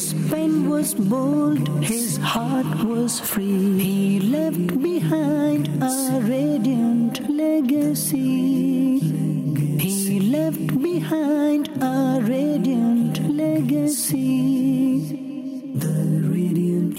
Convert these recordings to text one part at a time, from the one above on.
His pen was bold, his heart was free. He left behind a radiant legacy. He left behind a radiant legacy. The radiant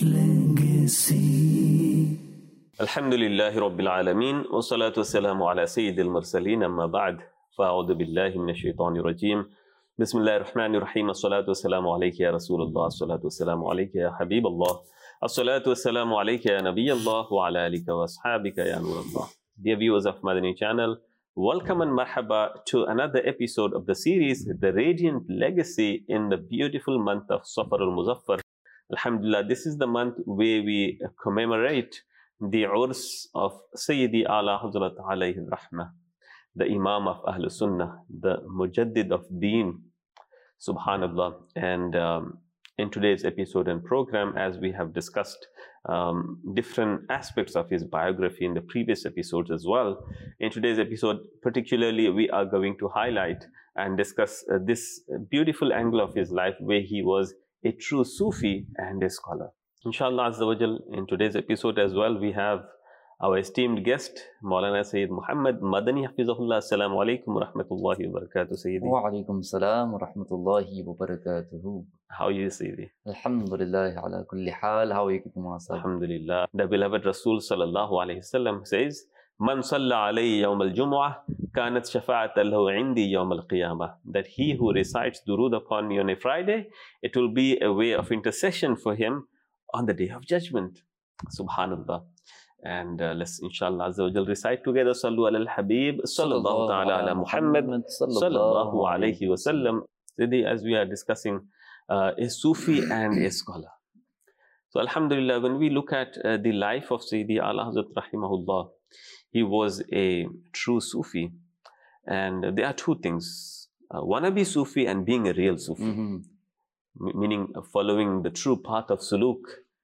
legacy. Alhamdulillahi Rabbil Alameen. Wa salatu wassalamu ala Sayyidil Mursaleen. Amma ba'd. Fa'udhu billahi minash shaitanir rajim. Bismillahir Rahmanir Rahim. As-salatu wassalamu alayka ya Rasulullah. As-salatu wassalamu alayka ya Habiballah. As-salatu wassalamu alayka ya Nabiyallah wa ala alika wa ashabika ya Nurallah. Dear viewers of Madani channel, welcome and marhaba to another episode of the series The Radiant Legacy in the beautiful month of Safar al-Muzaffar. Alhamdulillah, this is the month where we commemorate the Urs of Sayyidi Ala Hazrat alayhi rahmah, the Imam of Ahlul Sunnah, the Mujaddid of Deen, Subhanallah. And in today's episode and program, as we have discussed different aspects of his biography in the previous episodes as well, in today's episode particularly we are going to highlight and discuss this beautiful angle of his life where he was a true Sufi and a scholar. Inshallah Azza wa Jal, in today's episode as well, we have our esteemed guest, Maulana Sayyid Muhammad Madani Hafizahullah. Assalamu alaikum wa rahmatullahi wa barakatuh, Sayyidi. Wa alaikum salam wa rahmatullahi wa barakatuhu. How are you, Sayyidi? Alhamdulillah ala kulli hal. How are you keeping, Masab? Alhamdulillah. The beloved Rasul sallallahu alayhi wasallam says, Man salla alayhi yawm al-jumu'ah, kanat shafa'atan lahu indi yawm al-qiyamah. That he who recites durood upon me on a Friday, it will be a way of intercession for him on the Day of Judgment. Subhanallah. And let's inshallah Azza wa Jal recite together Sallu ala al-Habib Sallallahu ta'ala ala Muhammad Sallallahu alayhi wa sallam. Today, as we are discussing a Sufi and a scholar. So Alhamdulillah, when we look at the life of Sayyidi Ala Hazrat Rahimahullah, he was a true Sufi. And there are two things. Wannabe Sufi and being a real Sufi. Meaning following the true path of suluk.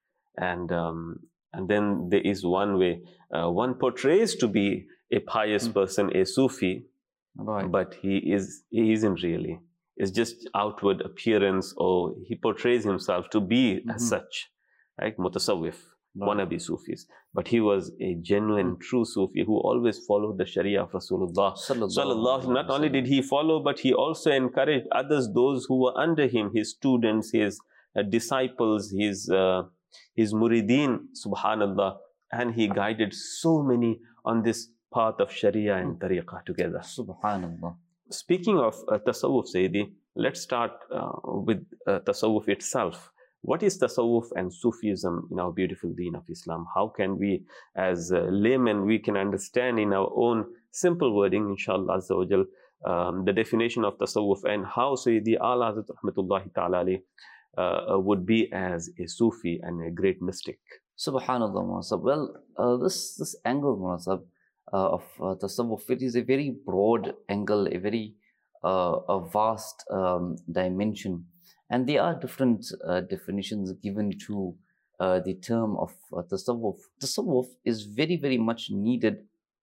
And then there is one way one portrays to be a pious person, a Sufi, Right. but he isn't really. It's just outward appearance, or he portrays himself to be as such, right? Mutasawwif, wannabe Sufis. But he was a genuine, true Sufi who always followed the Sharia of Rasulullah. Sallallahu. Not only did he follow, but he also encouraged others, those who were under him, his students, his disciples, his murideen, subhanallah, and he guided so many on this path of Sharia and Tariqah together. Subhanallah. Speaking of Tasawwuf, Sayyidi, let's start with Tasawwuf itself. What is Tasawwuf and Sufism in our beautiful deen of Islam? How can we, as laymen, we can understand in our own simple wording, inshallah Azza wa Jal, the definition of Tasawwuf and how Sayyidi Ala Hazrat Rahmatullahi Ta'ala would be as a Sufi and a great mystic. Subhanallah, Masab. Well, this angle, Masab, of Tasawwuf, it is a very broad angle, a very a vast dimension. And there are different definitions given to the term of Tasawwuf. Tasawwuf is very, very much needed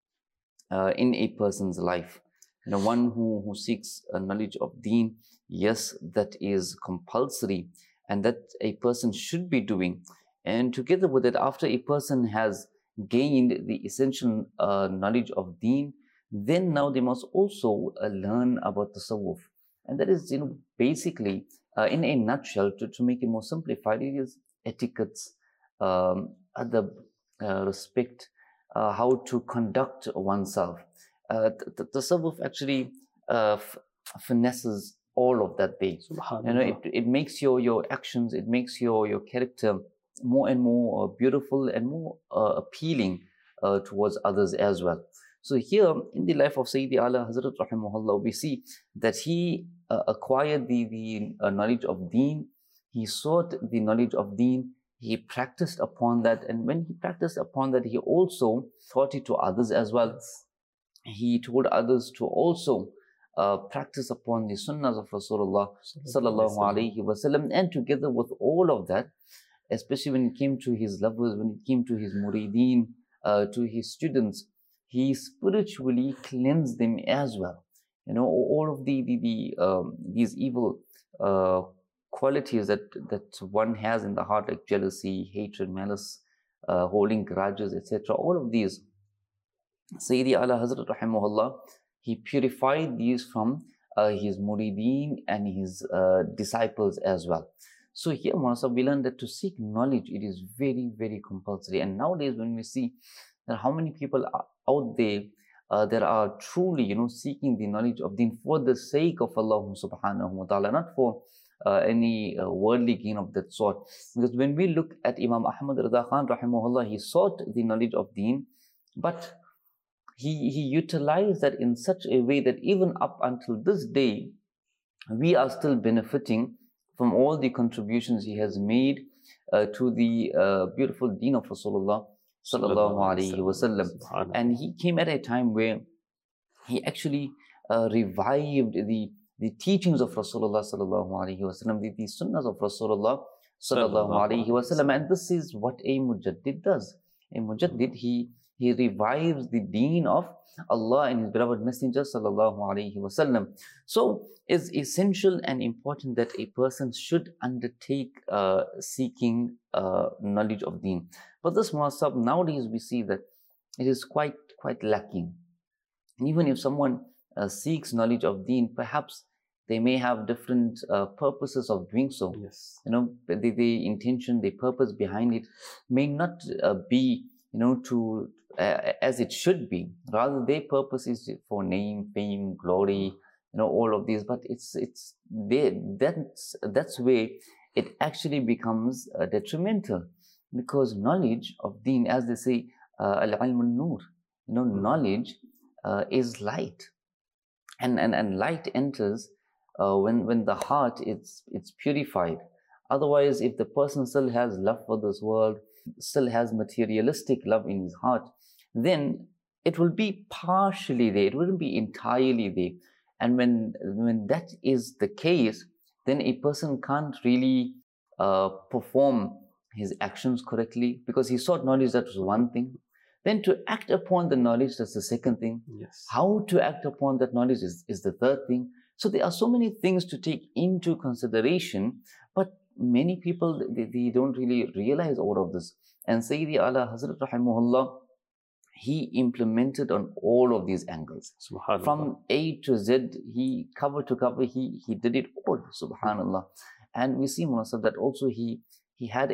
in a person's life. You know, one who seeks a knowledge of deen, yes, that is compulsory and that a person should be doing. And together with it, after a person has gained the essential knowledge of deen, then now they must also learn about Tasawwuf. And that is, basically, in a nutshell, to make it more simplified, it is etiquettes, adab, respect, how to conduct oneself. Tasawwuf actually finesses all of that there. It makes your actions, it makes your character more and more beautiful and more appealing towards others as well. So here in the life of Sayyidi Ala Hazrat Rahimahullah, we see that he acquired the knowledge of deen, he sought the knowledge of deen, he practiced upon that, and when he practiced upon that, he also taught it to others as well. He told others to also practice upon the sunnahs of Rasulullah sallallahu alaihi wasallam, and together with all of that, especially when it came to his lovers, when it came to his murideen, to his students, he spiritually cleansed them as well. All of these evil qualities that one has in the heart, like jealousy, hatred, malice, holding grudges, etc. All of these, Sayyidi Ala Hazrat Rahimahullah, he purified these from his murideen and his disciples as well. So here, Mawlana, we learn that to seek knowledge, it is very, very compulsory. And nowadays, when we see that how many people are out there that are truly, seeking the knowledge of Deen for the sake of Allah subhanahu wa ta'ala, not for any worldly gain of that sort. Because when we look at Imam Ahmad Rida Khan Rahimahullah, he sought the knowledge of Deen, but he utilized that in such a way that even up until this day, we are still benefiting from all the contributions he has made to the beautiful Deen of Rasulullah sallallahu alaihi wasallam. And he came at a time where he actually revived the teachings of Rasulullah sallallahu alaihi wasallam, the sunnahs of Rasulullah sallallahu alaihi wasallam. And this is what a mujaddid does. A mujaddid, he revives the deen of Allah and His beloved Messenger sallallahu alaihi wasallam. So it's essential and important that a person should undertake seeking knowledge of deen. But this muasab, nowadays we see that it is quite lacking. And even if someone seeks knowledge of deen, perhaps they may have different purposes of doing so. Yes. The intention, the purpose behind it may not be to as it should be. Rather, their purpose is for name, fame, glory, all of these. But that's where it actually becomes detrimental, because knowledge of Deen, as they say, al-ilm al-nur, knowledge is light, and light enters when the heart it's purified. Otherwise, if the person still has love for this world, still has materialistic love in his heart, then it will be partially there, it wouldn't be entirely there. And when that is the case, then a person can't really perform his actions correctly, because he sought knowledge, that was one thing. Then to act upon the knowledge, that's the second thing. Yes. How to act upon that knowledge is the third thing. So there are so many things to take into consideration, but many people, they don't really realize all of this. And Sayyidi Ala Hazrat Rahimahullah, he implemented on all of these angles. From A to Z, he cover to cover, he did it all, subhanallah. And we see, Munasab, that also he had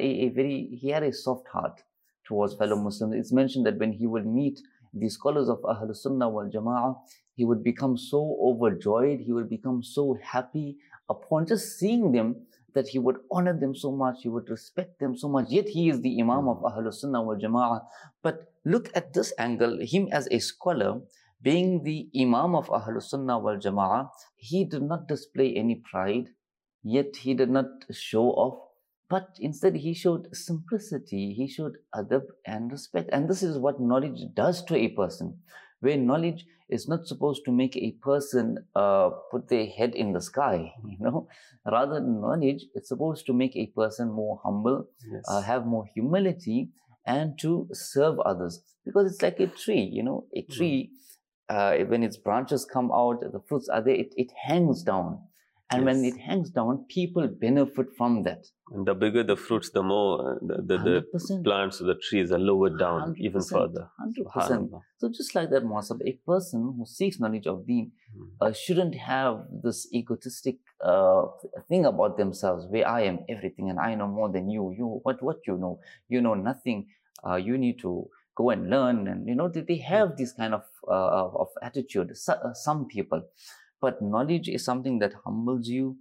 a soft heart towards fellow Muslims. It's mentioned that when he would meet the scholars of Ahlul Sunnah wal Jama'ah, he would become so overjoyed, he would become so happy upon just seeing them, that he would honor them so much, he would respect them so much. Yet he is the Imam of Ahlul Sunnah wal Jama'ah. But look at this angle, him as a scholar, being the Imam of Ahlul Sunnah wal Jama'ah, he did not display any pride, yet he did not show off, but instead he showed simplicity, he showed adab and respect. And this is what knowledge does to a person, where knowledge is not supposed to make a person put their head in the sky, Rather, knowledge is supposed to make a person more humble, Yes. Have more humility, and to serve others. Because it's like a tree, a tree, when its branches come out, the fruits are there, it hangs down. And when Yes. it hangs down, people benefit from that. And the bigger the fruits, the more the 100%. plants, the trees are lowered down even 100%, further. 100%. So just like that, Muasab, a person who seeks knowledge of Deen shouldn't have this egotistic thing about themselves, where I am everything and I know more than you. What you know nothing. You need to go and learn, and they have this kind of attitude. Some people, but knowledge is something that humbles you.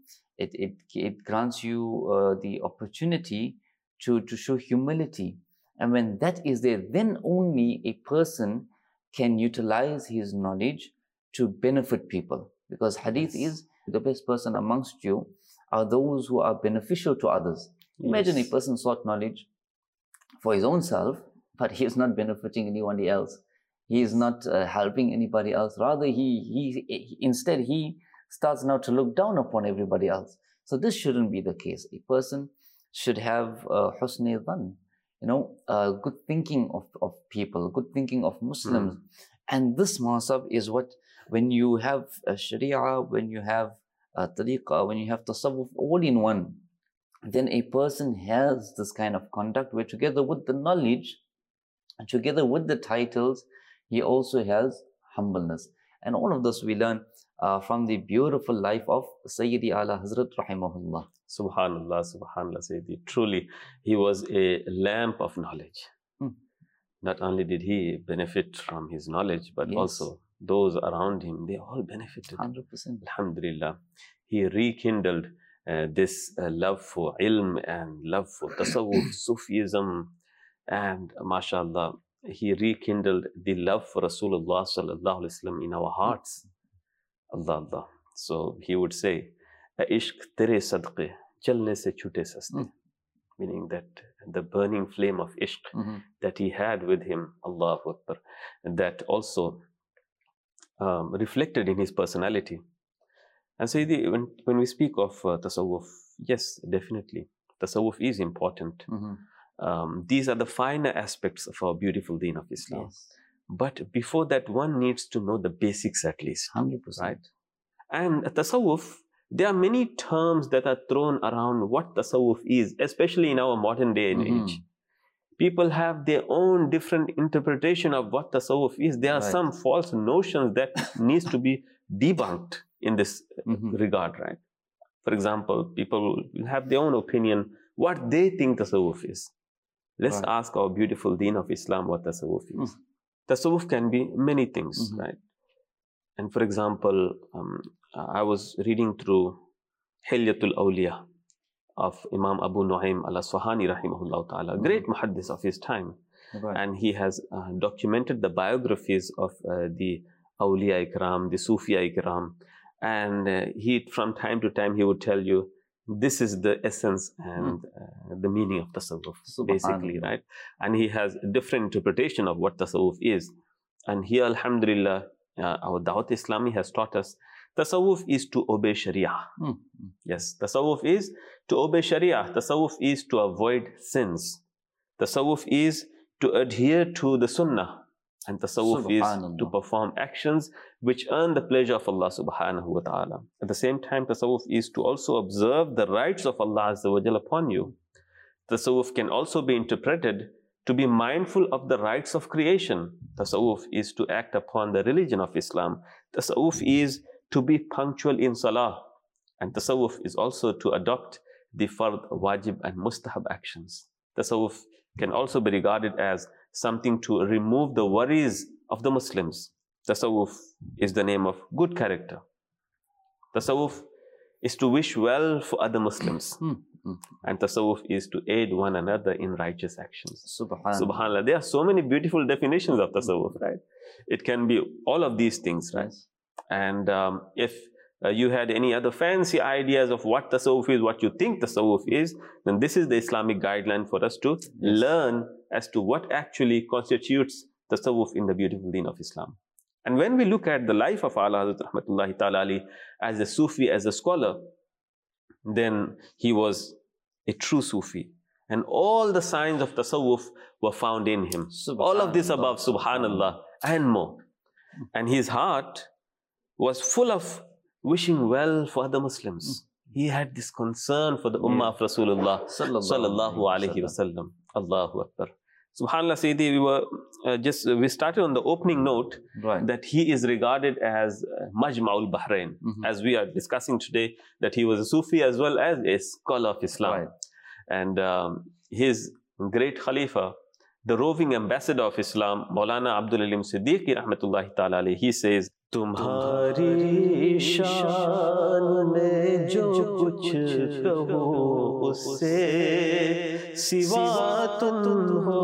It grants you the opportunity to show humility. And when that is there, then only a person can utilize his knowledge to benefit people. Because hadith is, the best person amongst you are those who are beneficial to others. Imagine a person sought knowledge for his own self, but he is not benefiting anybody else. He is not helping anybody else. Rather, instead he starts now to look down upon everybody else. So this shouldn't be the case. A person should have husni dhan, good thinking of people, good thinking of Muslims. And this Muasab is what, when you have Sharia, when you have Tariqah, when you have Tasawwuf all in one, then a person has this kind of conduct where together with the knowledge, together with the titles, he also has humbleness. And all of this we learn from the beautiful life of Sayyidi Ala Hazrat Rahimahullah. Subhanallah, Subhanallah, Sayyidi. Truly, he was a lamp of knowledge. Not only did he benefit from his knowledge, but also those around him, they all benefited. 100%. Alhamdulillah. He rekindled this love for ilm and love for tasawwuf, Sufism, and mashallah, he rekindled the love for Rasulullah sallallahu alaihi wasallam in our hearts. Allah, Allah. So he would say, "Ishq tere sadqe, chalne se chute saste." Meaning that the burning flame of ishq that he had with him, Allahu Akbar, that also reflected in his personality. And so when we speak of tasawwuf, yes, definitely, tasawwuf is important. These are the finer aspects of our beautiful deen of Islam. Yes. But before that, one needs to know the basics at least. 100%. Right? And tasawwuf, there are many terms that are thrown around what tasawwuf is, especially in our modern day and age. People have their own different interpretation of what tasawwuf is. There are some false notions that needs to be debunked in this regard, right? For example, people will have their own opinion, what they think tasawwuf is. Let's ask our beautiful deen of Islam what tasawwuf is. Tasawwuf can be many things, right? And for example, I was reading through Hilyatul Awliya of Imam Abu Nu'aym al-Asfahani rahimahullah ta'ala, great muhaddis of his time. And he has documented the biographies of the Awliya Ikram, the Sufiya Ikram. And he, from time to time, he would tell you, this is the essence and the meaning of tasawwuf, basically, right? And he has a different interpretation of what tasawwuf is. And here, alhamdulillah, our Dawat Islami has taught us, tasawwuf is to obey Sharia. Yes, tasawwuf is to obey Sharia. Tasawwuf is to avoid sins. Tasawwuf is to adhere to the Sunnah. And tasawwuf is to perform actions which earn the pleasure of Allah subhanahu wa ta'ala. At the same time, tasawwuf is to also observe the rights of Allah Azza wa Jalla upon you. Tasawwuf can also be interpreted to be mindful of the rights of creation. Tasawwuf is to act upon the religion of Islam. Tasawwuf is to be punctual in salah. And tasawwuf is also to adopt the fard, wajib and mustahab actions. Tasawwuf can also be regarded as something to remove the worries of the Muslims. Tasawwuf is the name of good character. Tasawwuf is to wish well for other Muslims. And tasawwuf is to aid one another in righteous actions. Subhanallah. There are so many beautiful definitions of tasawwuf, right? It can be all of these things, right? And if you had any other fancy ideas of what tasawwuf is, what you think tasawwuf is, then this is the Islamic guideline for us to learn as to what actually constitutes tasawwuf in the beautiful deen of Islam. And when we look at the life of Ala Hazrat Rahmatullahi Ta'ala Ali as a Sufi, as a scholar, then he was a true Sufi. And all the signs of tasawwuf were found in him. All of this above, subhanallah, and more. And his heart was full of wishing well for other Muslims. He had this concern for the ummah of Rasulullah sallallahu alaihi wasallam. Allahu Akbar. Subhanallah, Sayyidi, we started on the opening note that he is regarded as Majma'ul Bahrain, as we are discussing today, that he was a Sufi as well as a scholar of Islam. And his great Khalifa, the roving ambassador of Islam, Maulana Abdul Alim Siddiqui Rahmatullahi Ta'ala alayhi, he says, तुम्हारी शान में जो कुछ कहो उससे सिवा तुम हो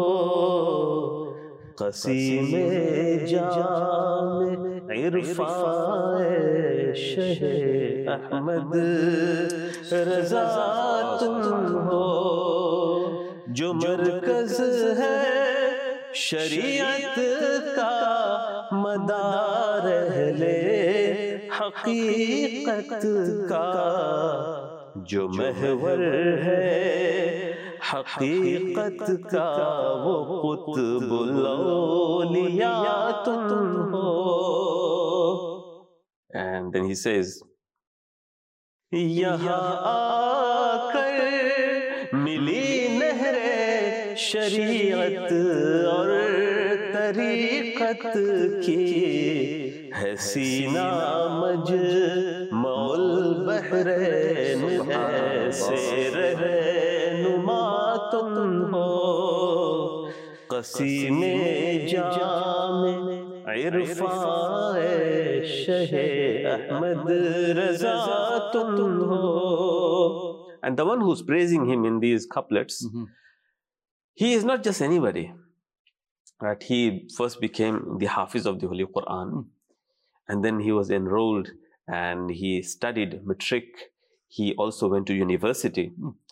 क़सीम जान इरफ़ाए शह अहमद रज़ा तुम हो जो मरकज़ है शरीयत का मदार ले हकीकत का जो महवर है हकीकत का वो कुतुबुल औलिया तुम हो. And then he says, यहाँ आकर मिली नहरे शरीयत और तरीक़त की, है सीना मजमउल बहरैन, ऐसे रहनुमा तुम हो, क़सीमे जाम इरफ़ान शहे अहमद रज़ा तुम हो. And the one who's praising him in these couplets, he is not just anybody. Right? He first became the Hafiz of the Holy Quran, and then he was enrolled and he studied matric. He also went to university.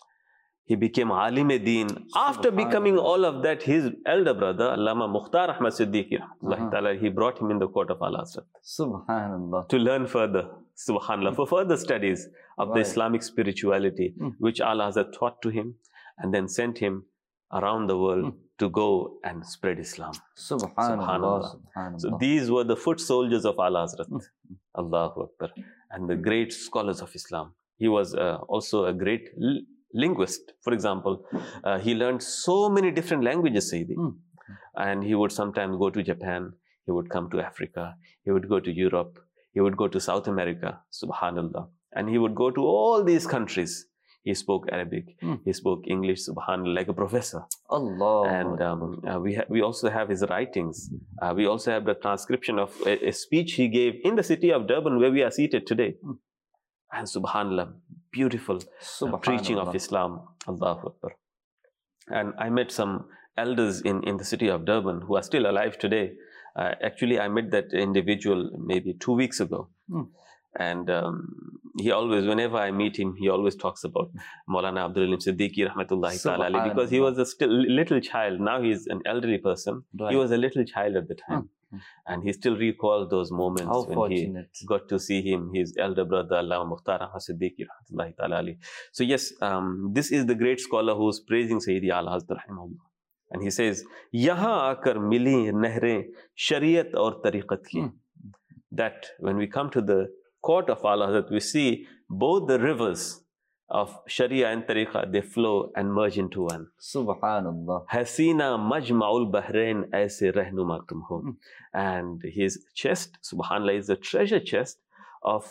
He became Alim-e-Deen. After becoming all of that, his elder brother, Allama Mukhtar Ahmad Siddiqui, he brought him in the court of Al-Azhar. Subhanallah. To learn further, subhanallah, for further studies of the Islamic spirituality, which Al-Azhar taught to him, and then sent him around the world to go and spread Islam. Subhanallah. So these were the foot soldiers of Al-Azhar. Allahu Akbar. And the great scholars of Islam. He was also a great linguist. For example, he learned so many different languages, Sayyidi. And he would sometimes go to Japan, he would come to Africa, he would go to Europe, he would go to South America, subhanallah. And he would go to all these countries. He spoke Arabic, he spoke English, subhanallah, like a professor. Allah. And we also have his writings. We also have the transcription of a speech he gave in the city of Durban, where we are seated today. And subhanallah, beautiful preaching of Islam. Allahu Akbar. And I met some elders in the city of Durban who are still alive today. Actually, I met that individual maybe 2 weeks ago. And he always, whenever I meet him, he always talks about Maulana Abdul Alim Siddiqui rahmatullahi ta'ala, because he was a still little child. Now he's an elderly person. Right. He was a little child at the time. And he still recalls those moments when he got to see him, his elder brother, Allama Mukhtar Ahmad Siddiqui rahmatullahi ta'ala. So yes, this is the great scholar who's praising Sayyidi Al-Azhar rahimahullah. And he says, Yahan aakar mili nehre shariyat aur tariqat ki. That when we come to the court of Al-Azhar, we see both the rivers of Sharia and Tariqa, they flow and merge into one. Subhanallah. Hasina majma'ul bahrain aise rehnuma tum ho. And his chest, subhanallah, is a treasure chest of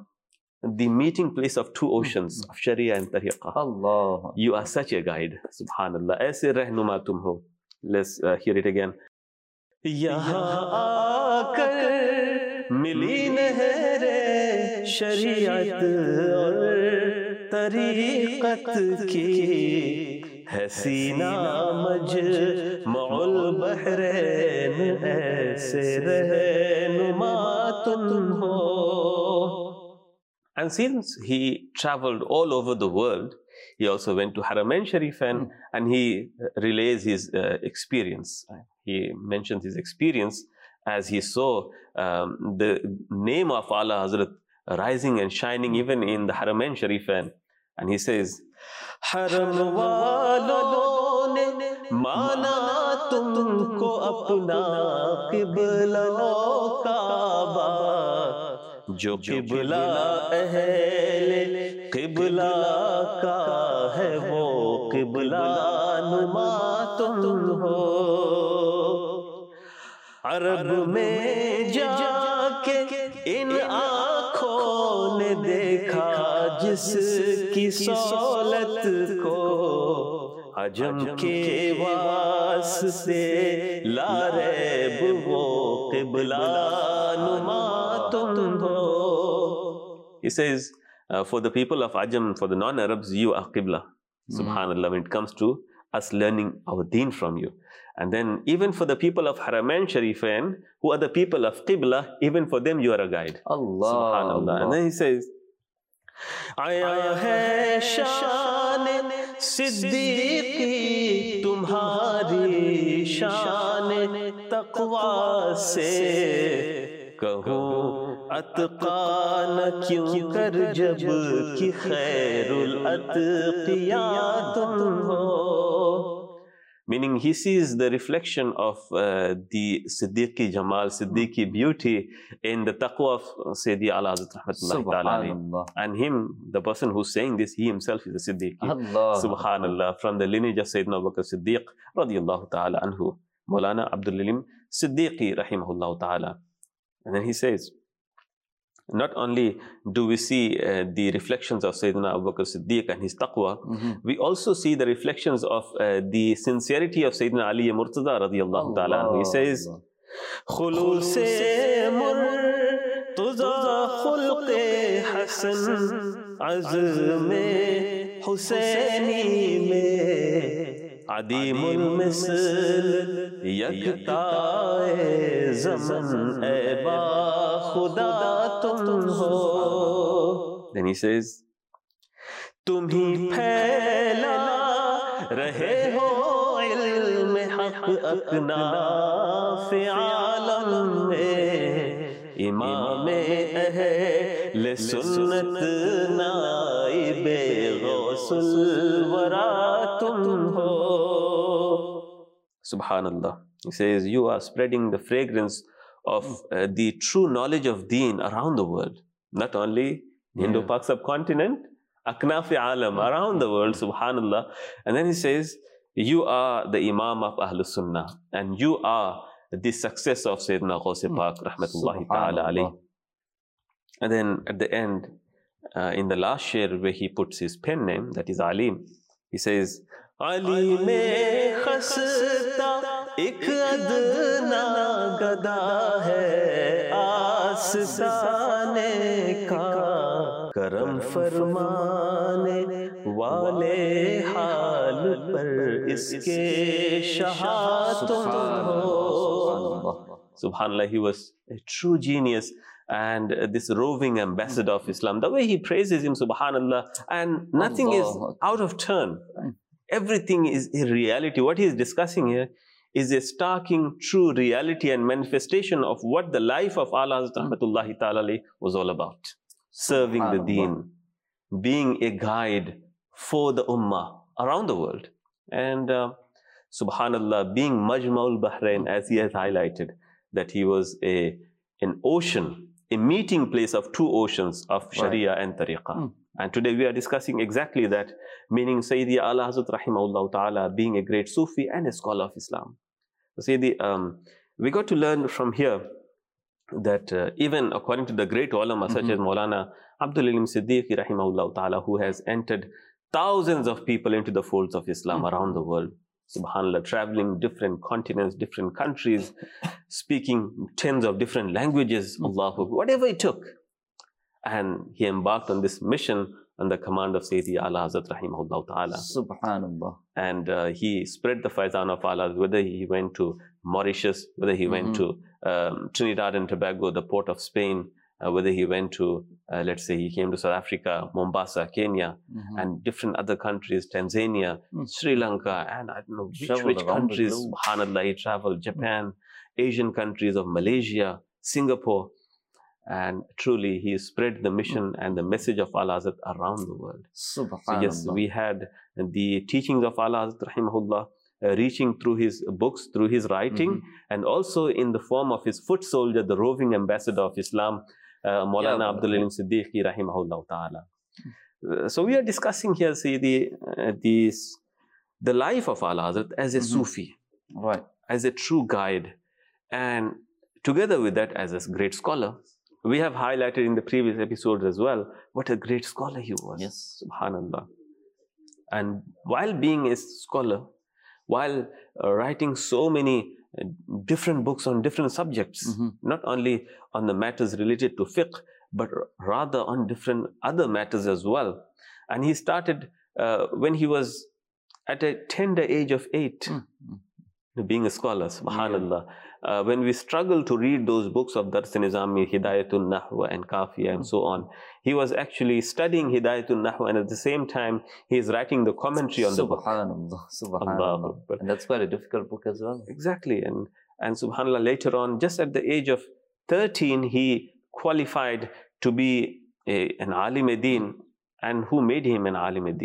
the meeting place of two oceans, of Sharia and Tariqa. Allah. You are such a guide, subhanallah. Aise rehnuma tum ho. Let's hear it again. Yahan aakar mili nehre shariat aur तरीक़त की, है सीना मजमउल बहरैन, ऐसे रहनुमा तुम हो. And since he traveled all over the world, he also went to Haramain Sharifain, and he relays his experience. He mentions his experience as he saw the name of Allah Hazrat rising and shining even in the Haramain Sharifain. And he says, Haram walon ne mana tumko apna qibla Kaaba, jo qibla ahle qibla ka hai wo qibla numa tum ho. Arab mein jaake in आँखों ने देखा जिसकी सौलत को, अजम के वास्ते लारैब वो क़िबला नुमा तुम हो. He says, for the people of Ajam, for the non-Arabs, you are Qibla. Subhanallah, when it comes to us learning our deen from you. And then even for the people of Haramain Sharifain, who are the people of Qibla, even for them you are a guide. Allah. Subhanallah. And then he says, Aya hai shaan Siddiqi tumhari shaan taqwa se, kahun atqa na kyun kar jab ki khairul atqiya tum ho. meaning he sees the reflection of the Siddiqi Jamal, Siddiqi beauty in the taqwa of Sayyidi Ala Hazrat Rahmatullahi Ta'ala alayhi. And him, the person who's saying this, he himself is a Siddiqi. Subhanallah, from the lineage of Sayyidina Abu Bakr Siddiq radiyallahu ta'ala anhu, Maulana Abdul Alim Siddiqi rahimahullah ta'ala. And then he says, not only do we see the reflections of Sayyidina Abu Bakr Siddiq and his taqwa, we also see the reflections of the sincerity of Sayyidina Ali Murtada radiyallahu ta'ala. He says, Khuluse Murtada khulqe hasan azme Husaini me adimul misl yaktae zaman e ba khuda tum ho. Then he says, tum hi phaila rahe ho ilm haq aknaf alam mein imam ahl sunnat naib ghausul wara tum ho. Subhanallah. He says, you are spreading the fragrance of the true knowledge of deen around the world. Not only Indo-Pak subcontinent, Aknafi Alam, around the world, subhanallah. And then he says, you are the Imam of Ahlul Sunnah, and you are the successor of Sayyidina Ghaus Pak, rahmatullahi ta'ala alayhi. And then at the end, in the last share where he puts his pen name, that is Alim, he says, Ali me khasta ek adna gada hai aastane ka karam farmane wale haal par iske shah tum ho. Subhanallah, he was a true genius and this roving ambassador of Islam. The way he praises him, subhanallah, and nothing is out of turn. Everything is a reality. What he is discussing here is a starking true reality and manifestation of what the life of Ala Hazrat Rahmatullahi Ta'ala was all about. Serving the deen, being a guide for the ummah around the world. And subhanallah, being Majma'ul Bahrain, as he has highlighted, that he was an ocean, a meeting place of two oceans of Sharia and Tariqah. And today we are discussing exactly that, meaning Sayyidi Ala Hazrat Rahimahullah Ta'ala being a great Sufi and a scholar of Islam. So Sayyidi, we got to learn from here that even according to the great ulama such as Maulana Abdul Alim Siddiqi Rahimahullah Ta'ala, who has entered thousands of people into the folds of Islam around the world, subhanallah, traveling different continents, different countries, speaking tens of different languages, Allahu, whatever it took. And he embarked on this mission on the command of Sayyidi Ala Hazrat Rahimahullah Ta'ala. Subhanallah. And he spread the faizan of Allah, whether he went to Mauritius, whether he went to Trinidad and Tobago, the port of Spain, whether he went to, let's say he came to South Africa, Mombasa, Kenya, and different other countries, Tanzania, Sri Lanka, and I don't know which countries, subhanallah, he traveled, Japan, Asian countries of Malaysia, Singapore. And truly, he spread the mission and the message of Ala Hazrat around the world. Subhanallah. So yes, we had the teachings of Ala Hazrat Rahimahullah reaching through his books, through his writing, and also in the form of his foot soldier, the roving ambassador of Islam, Maulana Abdul Alim Siddiqi Rahimahullah Ta'ala. So we are discussing here, see, the life of Ala Hazrat as a Sufi, as a true guide, and together with that as a great scholar. We have highlighted in the previous episodes as well what a great scholar he was. Yes. Subhanallah. And while being a scholar, while writing so many different books on different subjects, not only on the matters related to fiqh, but rather on different other matters as well. And he started when he was at a tender age of 8, being a scholar, subhanallah. When we struggle to read those books of Dars-e-Nizami, Hidayatul Nahwa and Kafiya and so on, he was actually studying Hidayatul Nahwa, and at the same time, he is writing the commentary on the book. Subhanallah. And that's quite a difficult book as well. Exactly. And subhanallah, later on, just at the age of 13, he qualified to be an Alim-e-Din. And who made him an Alim-e-Din?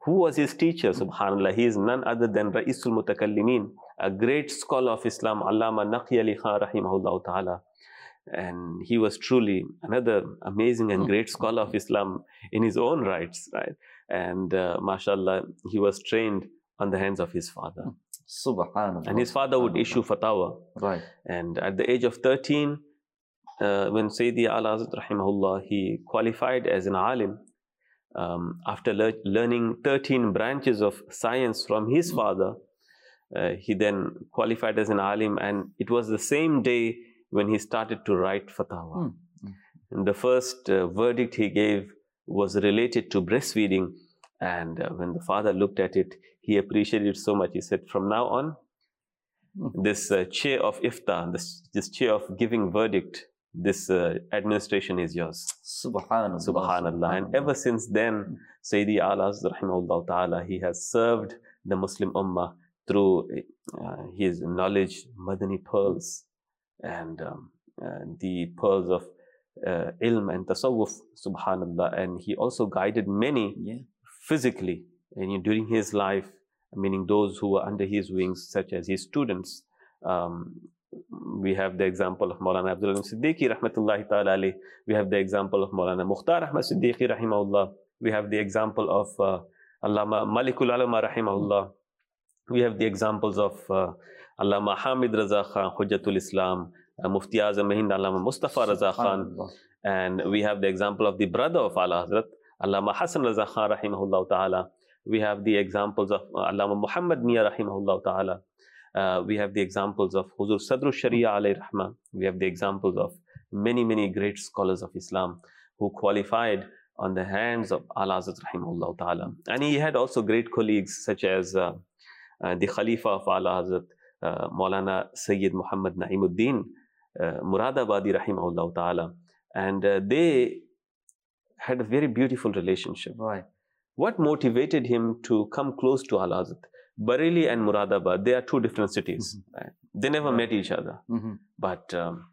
Who was his teacher? Subhanallah, he is none other than Ra'isul Mutakallimin, a great scholar of Islam, Allama Naqi Ali Khan rahimahullah ta'ala. And he was truly another amazing and great scholar of Islam in his own rights, right? And mashallah, he was trained on the hands of his father. Subhanallah. And his father would issue fatwa. Right. And at the age of 13, when Sayyidi Ala Hazrat rahimahullah, he qualified as an alim, after learning 13 branches of science from his father, he then qualified as an alim, and it was the same day when he started to write fatwa. And the first verdict he gave was related to breastfeeding, and when the father looked at it, he appreciated it so much. He said, from now on, this chair of ifta, this chair of giving verdict, this administration is yours. Subhanallah. Subhanallah. And ever since then, Sayyidi Ala rahimahullah ta'ala, he has served the Muslim Ummah through his knowledge, Madani pearls, and the pearls of ilm and tasawwuf, subhanallah. And he also guided many physically and during his life, meaning those who were under his wings, such as his students. We have the example of Maulana Abdul Alim Siddiqui rahmatullahi ta'ala alayh. We have the example of Maulana Mukhtar Ahmad Siddiqui rahimahullah. We have the example of Allama Malikul Alama rahimahullah. We have the examples of Allama Hamid Raza Khan, Hujjatul Islam, Mufti Azam Hind Allama Mustafa Raza Khan. And we have the example of the brother of Ala Hazrat, Allama Hassan Raza Khan rahimahullah ta'ala. We have the examples of Allama Muhammad Mia rahimahullah ta'ala. We have the examples of Huzur Sadrul Sharia alayhi rahmah. We have the examples of many great scholars of Islam who qualified on the hands of Ala Hazrat rahimahullah ta'ala. And he had also great colleagues such as the Khalifa of Ala Hazrat, Maulana Sayyid Muhammad Na'imuddin Muradabadi rahimahullah ta'ala. And they had a very beautiful relationship. Right. What motivated him to come close to Ala Hazrat? Bareilly and Muradabad, they are two different cities. Right? They never met each other. But Allama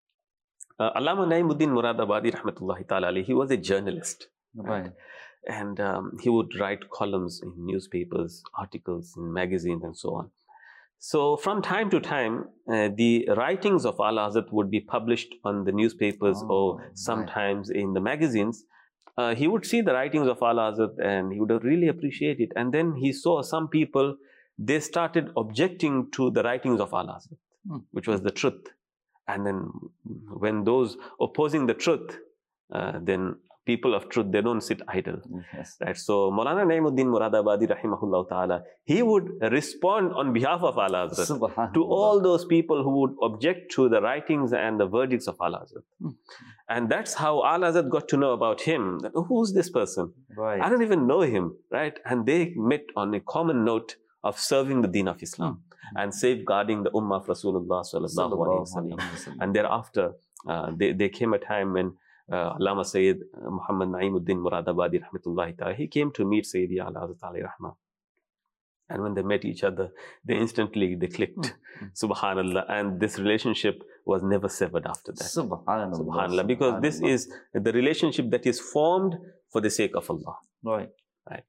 Na'imuddin Muradabadi rahmatullahi ta'ala alayhi, he was a journalist. Right. And he would write columns in newspapers, articles in magazines and so on. So from time to time, the writings of Ala Hazrat would be published on the newspapers or sometimes in the magazines. He would see the writings of Ala Hazrat and he would really appreciate it. And then he saw some people, they started objecting to the writings of Ala Hazrat, which was the truth. And then when those opposing the truth, then people of truth, they don't sit idle. Yes. Right? So Maulana Na'imuddin Muradabadi rahimahullah ta'ala, he would respond on behalf of Ala Hazrat to all those people who would object to the writings and the verdicts of Ala Hazrat. And that's how Ala Hazrat got to know about him. That, who's this person? Right. I don't even know him. Right? And they met on a common note of serving the deen of Islam and safeguarding the ummah of Rasulullah sallallahu alaihi wasallam. And thereafter, there came a time when Allama Sayyid Muhammad Na'imuddin Muradabadi rahmatullahi ta'ala, he came to meet Sayyidi Ala Hazrat alayhi rahmah. And when they met each other, they clicked. Subhanallah. And this relationship was never severed after that. Subhanallah. Subhanallah. Because this is the relationship that is formed for the sake of Allah. Right. Right.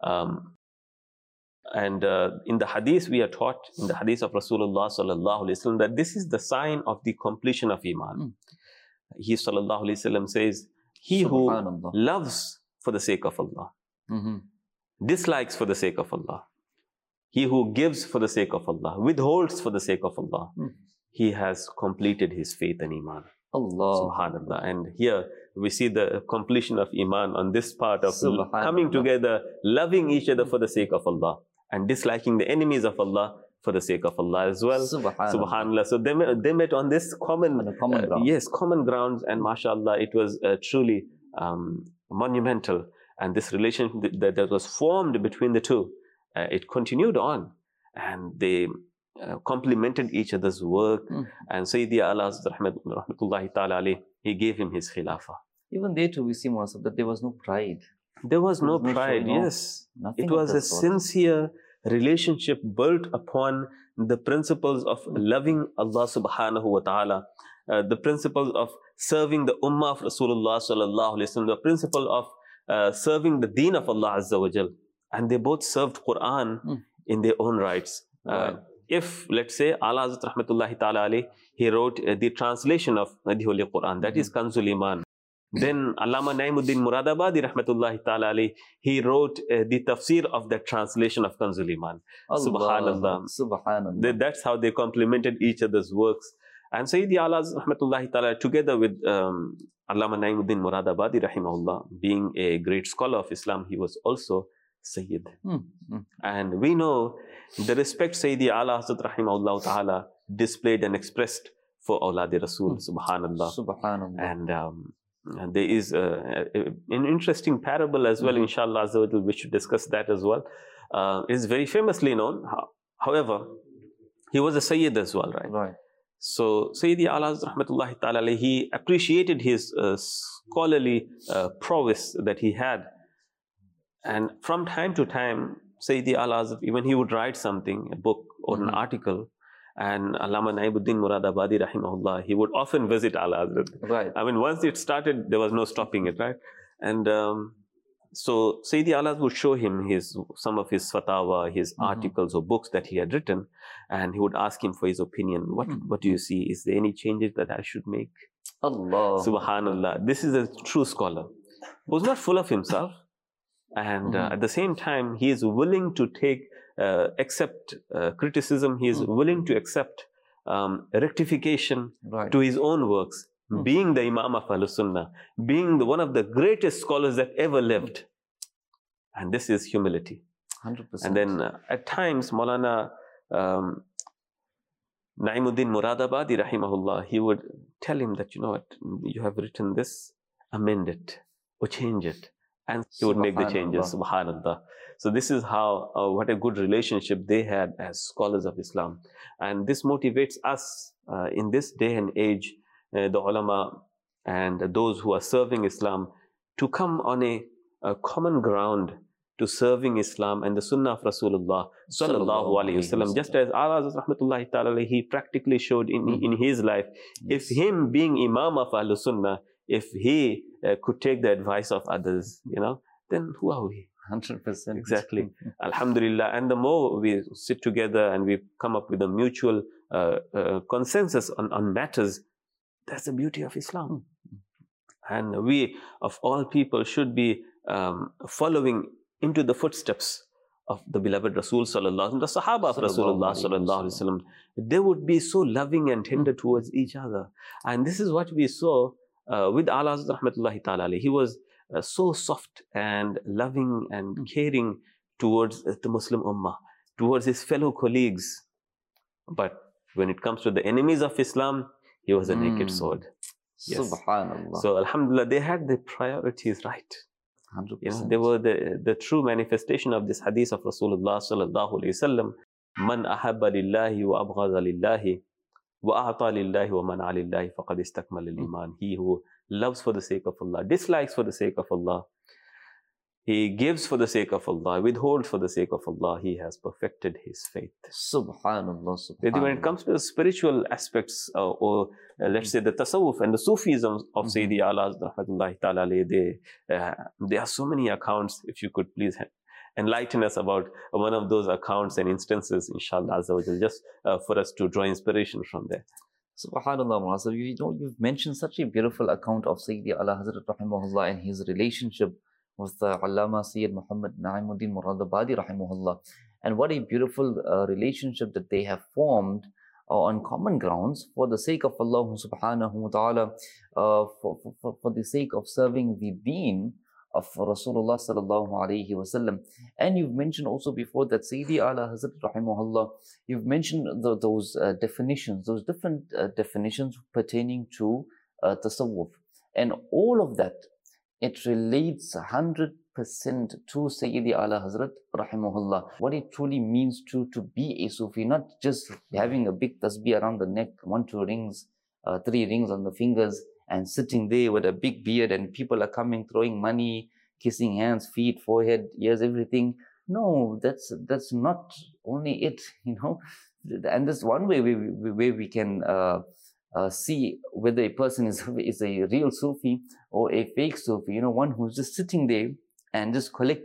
And in the hadith, we are taught, in the hadith of Rasulullah sallallahu alaihi wasallam, that this is the sign of the completion of Iman. He sallallahu alaihi wasallam says, he who loves for the sake of Allah, dislikes for the sake of Allah, he who gives for the sake of Allah, withholds for the sake of Allah, he has completed his faith and Iman. Allah. Subhanallah. And here we see the completion of Iman on this part of coming together, loving each other for the sake of Allah and disliking the enemies of Allah for the sake of Allah as well. Subhanallah. So they met on this common ground. Yes, common grounds, and mashallah, it was truly monumental. And this relationship that was formed between the two, it continued on, and they complemented each other's work. And Sayyidi Ala rahmatullahi ta'ala alayhi, he gave him his khilafah. Even there too, we see, Maulana, that there was no pride. There was no pride, yes. It was a sincere relationship built upon the principles of loving Allah subhanahu wa ta'ala, the principles of serving the ummah of Rasulullah sallallahu alaihi wasallam, the principle of serving the deen of Allah azza wa jal. and they both served Quran in their own rights. Right. If, let's say, Ala Hazrat Rahmatullahi Ta'ala alayhi, he wrote the translation of the Holy Quran, that is Kanzul Iman. Then Allama Naimuddin Muradabadi Rahmatullahi Ta'ala alayhi, he wrote the tafsir of that translation of Kanzul Iman. Subhanallah. Subhanallah. That's how they complemented each other's works. And Sayyidi Ala Rahmatullahi Ta'ala, together with Allama Naimuddin Muradabadi Rahimahullah, being a great scholar of Islam, he was also Sayyid. And we know the respect Sayyidi Ala Hazrat Rahimahullah Ta'ala displayed and expressed for Awlad Rasul. Subhanallah. Subhanallah. And there is an interesting parable as well, inshallah, we should discuss that as well. It is very famously known. However, he was a Sayyid as well, right? Right. So Sayyidi Ala Rahmatullahi Ta'ala, he appreciated his scholarly prowess that he had. And from time to time, Sayyidi Ala, when he would write something, a book or an article, and Allama Naimuddin Muradabadi Rahimahullah, he would often visit Ala Hazrat. Right. I mean, once it started, there was no stopping it, right? And so Sayyidi Ala would show him some of his fatawa, his articles or books that he had written, and he would ask him for his opinion. What do you see? Is there any changes that I should make? Allah. Subhanallah. This is a true scholar who's not full of himself. And at the same time, he is willing to accept criticism. He is willing to accept rectification to his own works. Being the Imam of Ahlus Sunnah, being one of the greatest scholars that ever lived. And this is humility. 100%. And then at times, Maulana Naimuddin Muradabadi Rahimahullah, he would tell him that, you know what, you have written this, amend it or change it. And he would make the changes, subhanallah. So this is how, what a good relationship they had as scholars of Islam. And this motivates us in this day and age, the ulama and those who are serving Islam, to come on a common ground to serving Islam and the Sunnah of Rasulullah Sallallahu Alaihi Wasallam. Just as Ala Hazrat Rahmatullahi Ta'ala, he practically showed in his life, if him being Imam of Ahlus Sunnah, if he could take the advice of others, then who are we? 100%. Exactly. Alhamdulillah. And the more we sit together and we come up with a mutual consensus on matters, that's the beauty of Islam. And we, of all people, should be following into the footsteps of the beloved Rasul Sallallahu Alaihi Wasallam, the Sahaba of Rasulullah Sallallahu Alaihi Wasallam. They would be so loving and tender towards each other. And this is what we saw with Ala Hazrat Rahmatullahi Ta'ala. He was so soft and loving and caring towards the Muslim Ummah, towards his fellow colleagues. But when it comes to the enemies of Islam, he was a naked sword. Yes. Subhanallah. So Alhamdulillah, they had the priorities right. 100%. They were the true manifestation of this hadith of Rasulullah Sallallahu Alaihi Wasallam. Man ahabba lillahi wa abghaza lillahi wa a'ta lillahi wa man'a lillahi faqad istakmala al-iman. He who loves for the sake of Allah, dislikes for the sake of Allah, he gives for the sake of Allah, withholds for the sake of Allah, he has perfected his faith. Subhanallah. Subhanallah. When it comes to the spiritual aspects, or let's say the tasawwuf and the Sufism of Sayyidi Ala Rahmatullahi Ta'ala, there are so many accounts. If you could please enlighten us about one of those accounts and instances, inshallah, just for us to draw inspiration from there. Subhanallah, Mu'azzam. You've mentioned such a beautiful account of Sayyidi Ala Hazrat Rahimahullah and his relationship with Allama Sayyid Muhammad Naimuddin Muradabadi Rahimahullah. And what a beautiful relationship that they have formed on common grounds for the sake of Allah subhanahu wa ta'ala, for the sake of serving the deen of Rasulullah sallallahu alayhi wasallam. And you've mentioned also before that Sayyidi Ala Hazrat Rahimahullah, you've mentioned those definitions, those different definitions pertaining to tasawwuf. And all of that, it relates 100% to Sayyidi Ala Hazrat Rahimahullah. What it truly means to be a Sufi, not just having a big tasbih around the neck, 1, 2 rings, 3 rings on the fingers, and sitting there with a big beard and people are coming, throwing money, kissing hands, feet, forehead, ears, everything. No, that's not only it, And that's one way where we can see whether a person is a real Sufi or a fake Sufi, one who's just sitting there and just collecting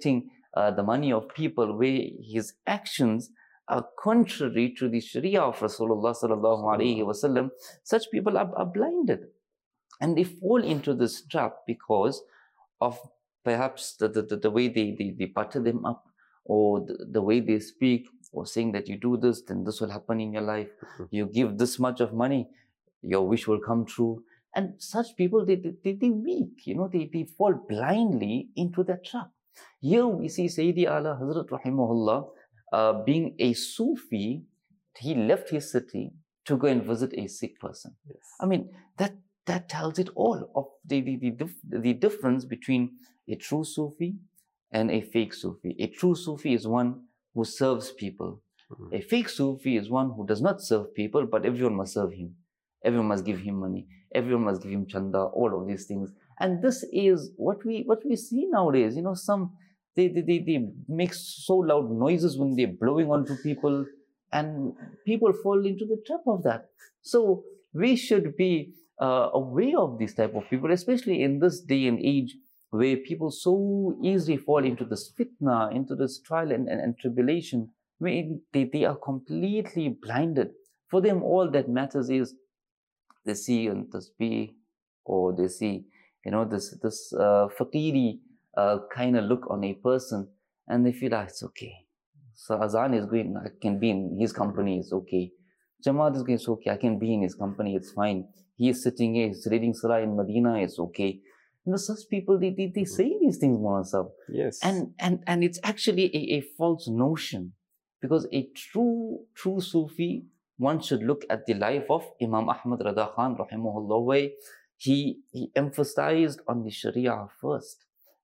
the money of people where his actions are contrary to the Sharia of Rasulullah sallallahu alaihi wasallam, such people are blinded. And they fall into this trap because of perhaps the way they butter them up, or the way they speak, or saying that you do this, then this will happen in your life. You give this much of money, your wish will come true. And such people, they weak, they fall blindly into that trap. Here we see Sayyidi Ala Hazrat Rahimahullah being a Sufi. He left his city to go and visit a sick person. Yes. I mean, that tells it all of the difference between a true Sufi and a fake Sufi. A true Sufi is one who serves people. A fake Sufi is one who does not serve people, but everyone must serve him. Everyone must give him money. Everyone must give him chanda, all of these things. And this is what we see nowadays. Some they make so loud noises when they're blowing onto people, and people fall into the trap of that. So we should be aware of these type of people, especially in this day and age where people so easily fall into this fitna, into this trial and tribulation, where they are completely blinded. For them, all that matters is they see on tasbih, or they see, this fakiri kind of look on a person, and they feel it's okay. So Azan is going, I can be in his company, it's okay. Jamaat is going, it's okay, I can be in his company, it's fine. He is sitting here, he's reading Surah in Medina, it's okay. Such people, they say these things, Mawlana Sahib. Yes. And it's actually a false notion, because a true Sufi, one should look at the life of Imam Ahmad Rada Khan rahimahullah, where he emphasized on the Sharia first.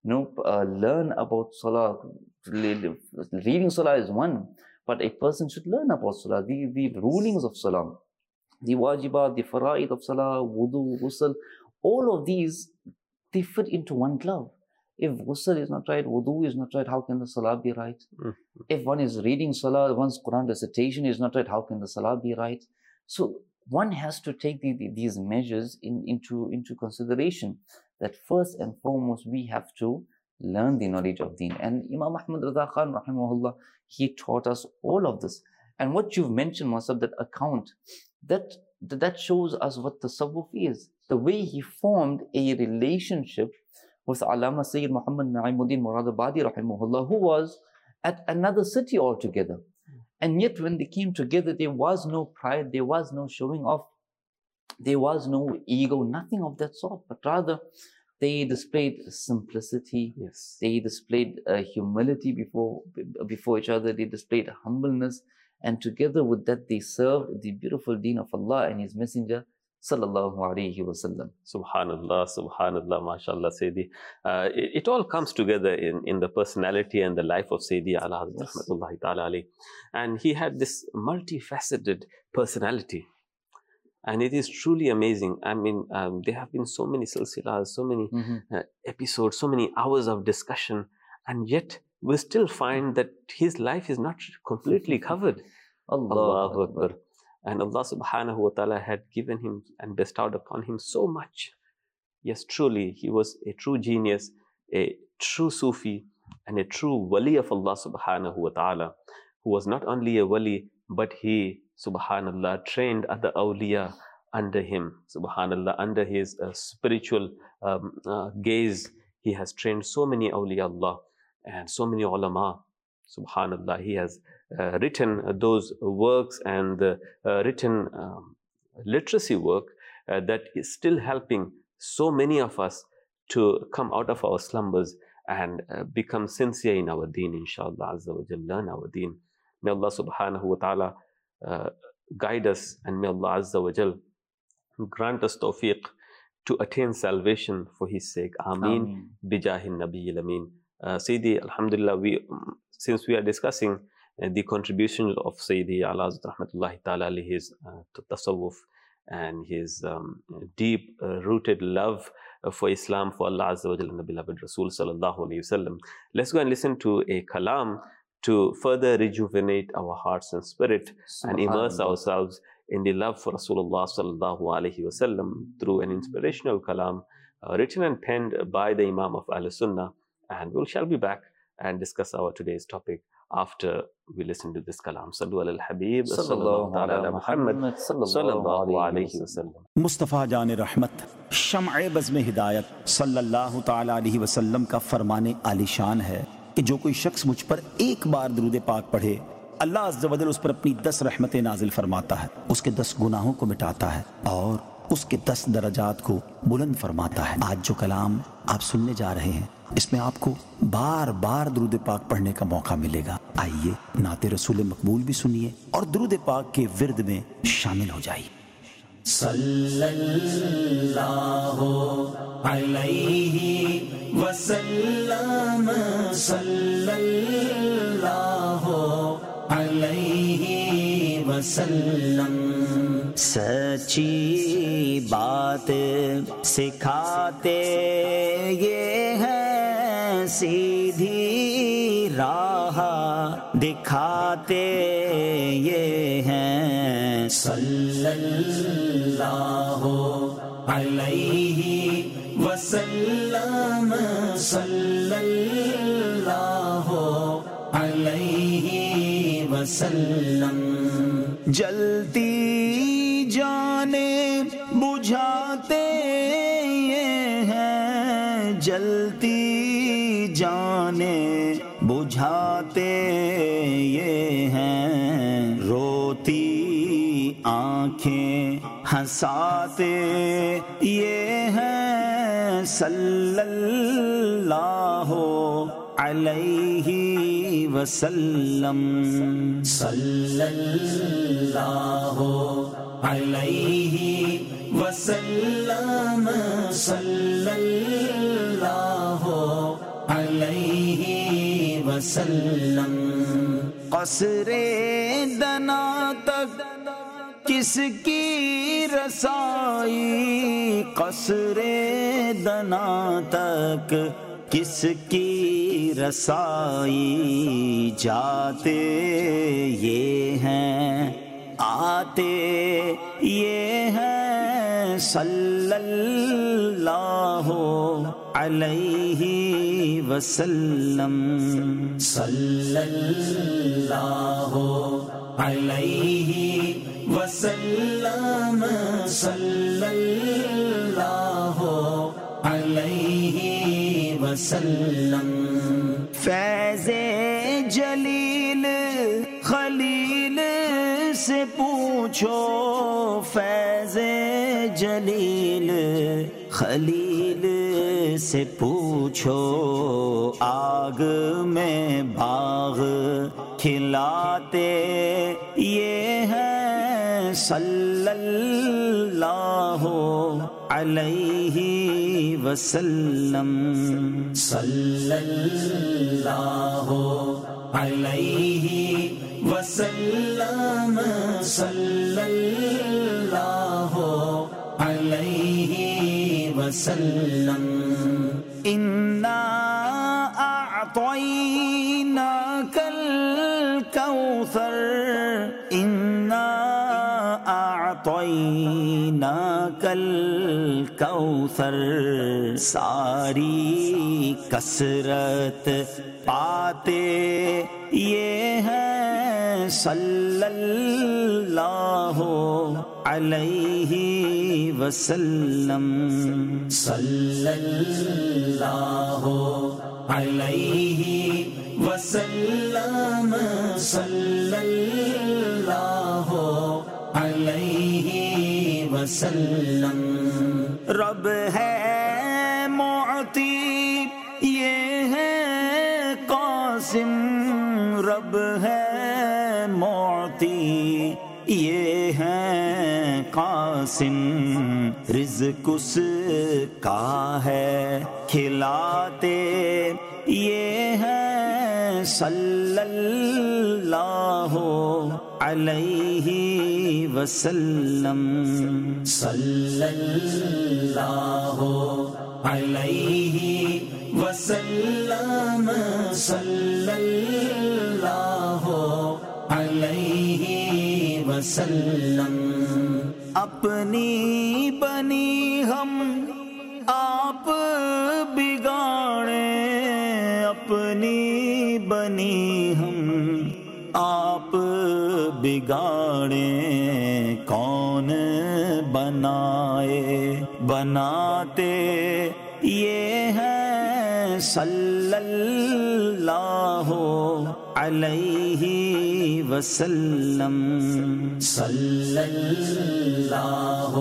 Learn about Salah. Reading Salah is one, but a person should learn about Salah, the rulings of Salah, the wajibat, the fara'id of Salah, wudu, ghusl, all of these, they fit into one glove. If ghusl is not right, wudu is not right, how can the Salah be right? If one is reading Salah, one's Quran recitation is not right, how can the Salah be right? So one has to take these measures into consideration, that first and foremost we have to learn the knowledge of Deen. And Imam Ahmad Rada Khan rahimahullah, he taught us all of this. And what you've mentioned, Masab, that account, that shows us what tasawwuf is. The way he formed a relationship with Allama Sayyid Muhammad Na'imuddin Muradabadi rahimahullah, who was at another city altogether. And yet when they came together, there was no pride, there was no showing off, there was no ego, nothing of that sort, but rather they displayed simplicity. Yes. They displayed humility before each other, they displayed humbleness, and together with that they served the beautiful deen of Allah and His Messenger sallallahu alaihi wasallam. Subhanallah, Subhanallah, MashaAllah, Sayyidi. It all comes together in the personality and the life of Sayyidi Ala Hazrat Rahmatullahi Ta'ala alayhi. And he had this multifaceted personality. And it is truly amazing. I mean, there have been so many silsilas, so many episodes, so many hours of discussion, and yet we still find that his life is not completely covered. Allahu Akbar. And Allah subhanahu wa ta'ala had given him and bestowed upon him so much. Yes, truly, he was a true genius, a true Sufi, and a true wali of Allah subhanahu wa ta'ala, who was not only a wali, but he, subhanallah, trained other awliya under him, subhanallah, under his spiritual gaze. He has trained so many awliya Allah and so many ulama, subhanallah. He has written those works and written literacy work that is still helping so many of us to come out of our slumbers and become sincere in our deen, inshallah, azza wa jal, learn our deen. May Allah subhanahu wa ta'ala guide us, and may Allah azza wa jal grant us tawfiq to attain salvation for His sake. Ameen. Bijahin Nabiyil Ameen. Sayyidi, alhamdulillah, since we are discussing the contribution of Sayyidi Ala Hazrat Rahmatullahi Ta'ala alayhi, his tasawwuf and his deep rooted love for Islam, for Allah Azza wa Jalla and the beloved Rasul Sallallahu Alaihi Wasallam, let's go and listen to a kalam to further rejuvenate our hearts and spirit and immerse ourselves in the love for Rasulullah Sallallahu Alaihi Wasallam through an inspirational kalam written and penned by the Imam of Ahl Sunnah. And we shall be back and discuss our today's topic after we listen to this kalam. Sallu ala al-Habib sallallahu ala Muhammad sallallahu alayhi wa sallam. مصطفیٰ جان رحمت شمع بزم ہدایت صلی اللہ تعالیٰ علیہ وسلم کا فرمان عالی شان ہے کہ جو کوئی شخص مجھ پر ایک بار درود پاک پڑھے اللہ عز و جل اس پر اپنی 10 رحمتیں نازل فرماتا ہے، اس کے 10 گناہوں کو مٹاتا ہے اور اس کے 10 درجات کو بلند فرماتا ہے۔ آج جو کلام آپ سننے جا رہے ہیں اس میں آپ کو بار بار درود پاک پڑھنے کا موقع ملے گا۔ آئیے نعت رسول مقبول بھی سنیے اور درود پاک کے ورد میں شامل ہو جائیے۔ صلی اللہ علیہ وسلم، صلی اللہ علیہ وسلم، سچی بات سکھاتے یہ ہیں، سیدھی راہ دکھاتے یہ ہیں، صلی اللہ علیہ وسلم، صلی اللہ علیہ وسلم، جلتی جانیں بجھاتے یہ ہیں، جلتی جانیں بجھاتے یہ ہیں، روتی آنکھیں ہنساتے یہ ہیں، صلی اللہ علیہ وسلم، صلی اللہ علیہ وسلم، صلی اللہ علیہ وسلم، قصر دنا تک کس کی رسائی، قصر دنا تک کس کی رسائی، جاتے یہ ہیں آتے یہ ہیں، صلی اللہ علیہ وسلم، صلی اللہ علیہ وسلم، صلی اللہ علیہ وسلم، فیض جلیل خلیل سے پوچھو، فیض جلیل خلیل سے پوچھو، آگ میں باغ کھلاتے یہ ہیں، صلی اللہ علیہ وسلم، صلی اللہ علیہ وسلم، صلی اللہ علیہ وسلم، انا اعطیناک الکوثر، انا اعطیناک الکوثر، ساری کثرت پاتے یہ ہیں، صلی اللہ علیہ وسلم، صلی اللہ علیہ وسلم، صلی اللہ علیہ وسلم، رب ہے معطی یہ ہے قاسم، رب ہے معطی یہ ہے قاسم، رزق اس کا ہے کھلاتے یہ ہیں، صلی اللہ علیہ وسلم، صلی اللہ علیہ وسلم، صلی اللہ علیہ وسلم، اپنی بنی ہم آپ بگاڑیں، اپنی بنی ہم آپ بگاڑیں کون بنائے، بناتے یہ ہے صلی اللہ علیہ وسلم، صلی اللہ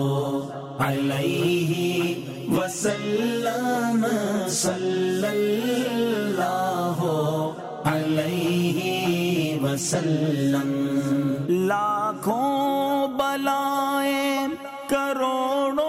علیہ وسلم، صلی اللہ علیہ وسلم۔ لاکھوں بلائیں کروڑوں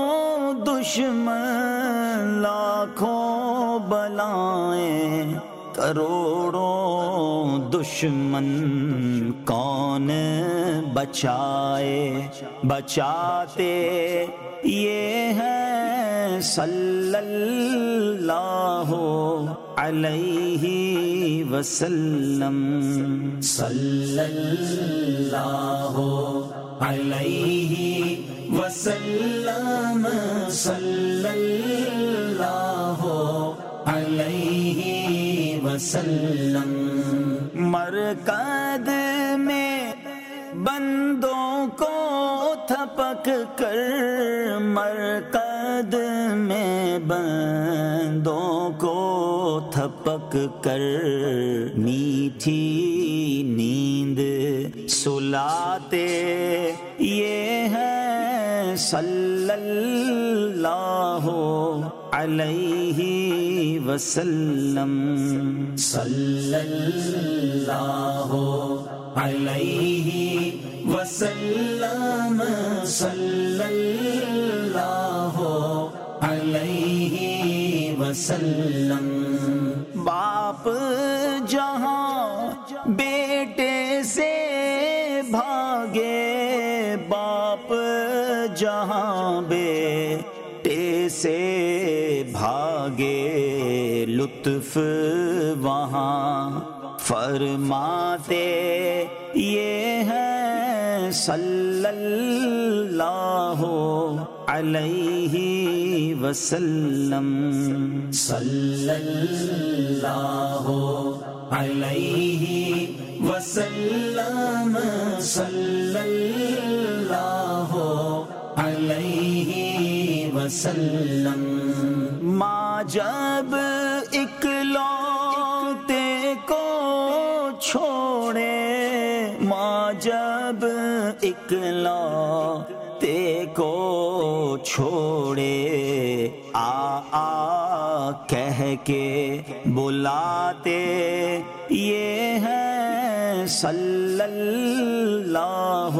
دشمن، لاکھوں بلائیں کروڑوں دشمن، کون بچائے، بچاتے یہ ہے صلی اللہ علیہ وسلم، صلی اللہ علیہ وسلم، صلی اللہ علیہ وسلم۔ مرکز میں بندوں کو تھپک کر، مرکز میں بندوں کو تھپک کر، میٹھی نیند سلاتے یہ ہے صلی اللہ علیہ وسلم، صلی اللہ علیہ وسلم، صلی اللہ علیہ وسلم۔ باپ جہاں بیٹے سے بھاگے، باپ جہاں بیٹے سے بھاگے، لطف وہاں فرماتے یہ ہے صلی اللہ علیہ وسلم، صلی اللہ علیہ وسلم، صلی اللہ علیہ وسلم۔ ماں جب اکلوتے کو چھوڑے، ماں جب اکلوتے کو چھوڑے، آ کہہ کے بلاتے یہ ہے صلی اللہ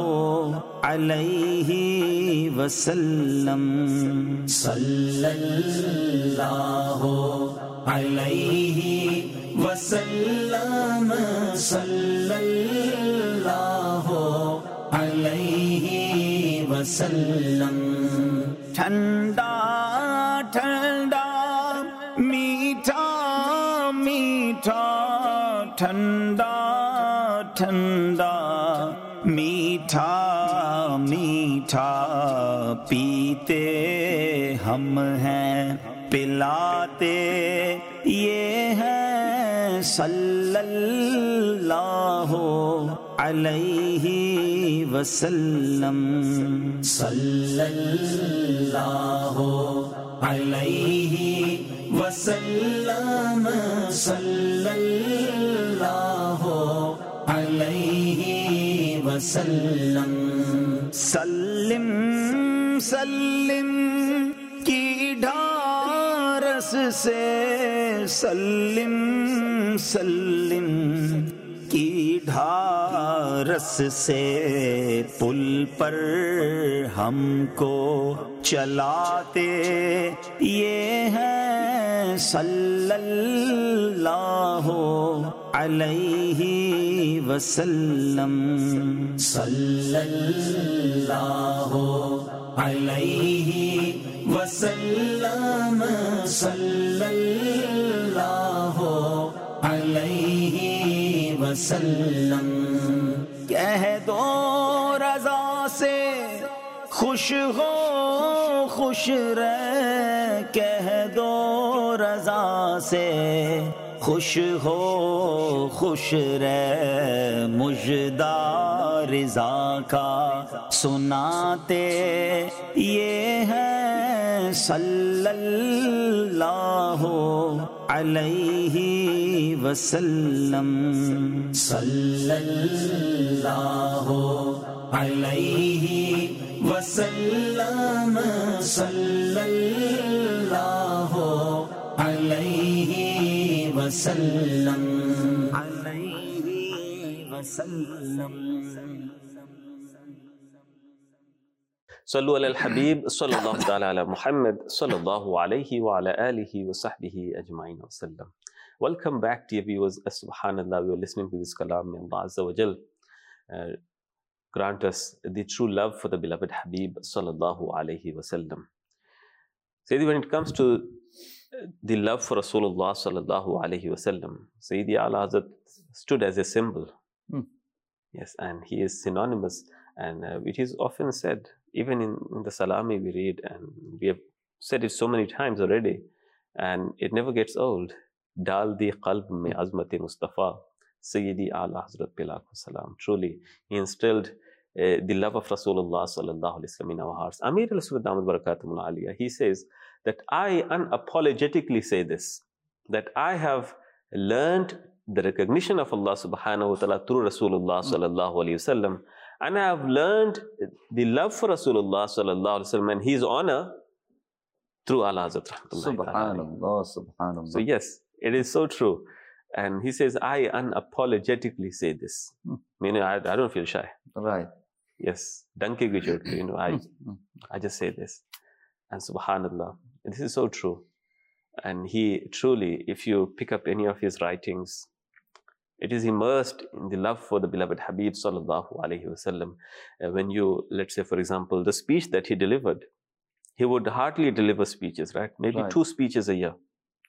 علیہ وسلم، صلی اللہ علیہ وسلم، صلی اللہ علیہ وسلم۔ ٹھنڈا ٹھنڈا میٹھا میٹھا، ٹھنڈا ٹھنڈا میٹھا میٹھا، پیتے ہم ہیں پلاتے یہ ہے صلی اللہ علیہ وسلم، صلی اللہ علیہ وسلم، صلی اللہ علیہ وسلم۔ سلم سلم کی ڈھارس سے، سلم سلم کی ڈھارس سے، پل پر ہم کو چلاتے یہ ہے صلی اللہ علیہ وسلم، صلی اللہ علیہ وسلم، صلی اللہ علیہ وسلم۔ کہہ دو رضا سے خوش ہو خوش رہ، کہہ دو رضا سے खुश हो खुश रह मुजदा रिज़ा का सुनाते ये है सल्लल्लाहु अलैहि वसल्लम सल्लल्लाहु अलैहि वसल्लम सल्लल्लाहु अलैहि वसल्लम अलैहि वसल्लम Sallu ala al-Habib, sallallahu ta'ala ala Muhammad, sallallahu alayhi wa ala alihi wa sahbihi ajma'in wa sallam. Welcome back, dear viewers. Subhanallah, we are listening to this kalam. May Allah Azza wa Jal grant us the true love for the beloved Habib, sallallahu alayhi wa sallam. Sayyidi, when it comes to the love for Rasulullah, sallallahu alayhi wa sallam, Sayyidi Ala Hazrat stood as a symbol. Yes, and he is synonymous, and it is often said, even in the Salami we read, and we have said it so many times already, and it never gets old. Dal di qalb mein azmat Mustafa, Sayyidi Ala Hazrat Pilako Salam. Truly, he instilled the love of Rasulullah sallallahu alaihi wasallam in our hearts. Amir al-Suud Ahmad Barakatumul Aliyah, he says that I unapologetically say this, that I have learned the recognition of Allah subhanahu wa ta'ala through Rasulullah sallallahu alaihi wasallam, and I have learned the love for Rasulullah sallallahu alaihi wasallam and his honor through Allah Hazrat Rahmatullahi. Subhanallah, subhanallah. So yes, it is so true. And he says, I unapologetically say this. Meaning, I don't feel shy. Right. Yes, danke gechot, I just say this. And subhanallah, this is so true. And he truly, if you pick up any of his writings, it is immersed in the love for the beloved Habib sallallahu alaihi wasallam. When you, let's say for example, the speech that he delivered, he would hardly deliver speeches, right? Maybe 2 speeches a year.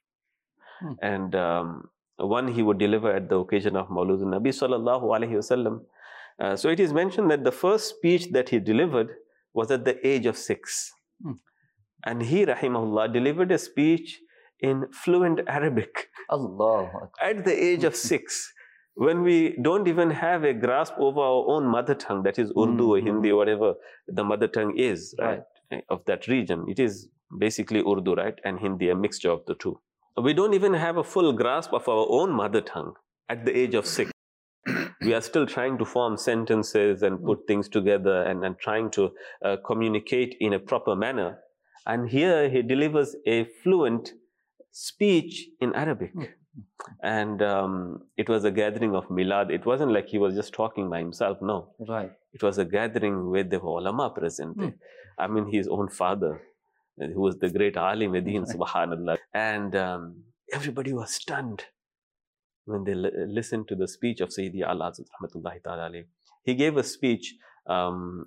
And one he would deliver at the occasion of Maulud al-Nabi sallallahu alaihi wasallam. So it is mentioned that the first speech that he delivered was at the age of 6. And he, rahimahullah, delivered a speech in fluent Arabic. Allah. At the age of 6. When we don't even have a grasp over our own mother tongue, that is Urdu or Hindi or whatever the mother tongue is, right, of that region. It is basically Urdu, right, and Hindi, a mixture of the two. We don't even have a full grasp of our own mother tongue at the age of 6. We are still trying to form sentences and put things together and trying to communicate in a proper manner. And here he delivers a fluent speech in Arabic. And it was a gathering of milad. It wasn't like he was just talking by himself, no. Right. It was a gathering with the ulama present. I mean, his own father, who was the great alim Medin, subhanallah. And everybody was stunned when they listened to the speech of Sayyidi Ala Hazrat Rahmatullahi Ta'ala alayhi. He gave a speech on